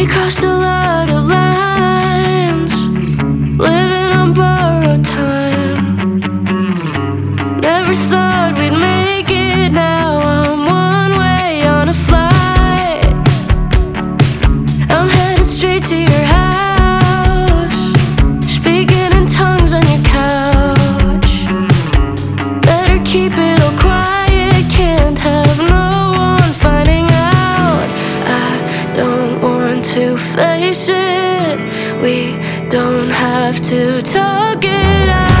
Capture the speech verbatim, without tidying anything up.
We crossed a lot of lines, living on borrowed time. Never thought we'd make it, now I'm one way on a flight. I'm headed straight to your house, speaking in tongues on your couch. Better keep it all quiet, can't have no one finding out. I don't want to face it, we don't have to talk it out.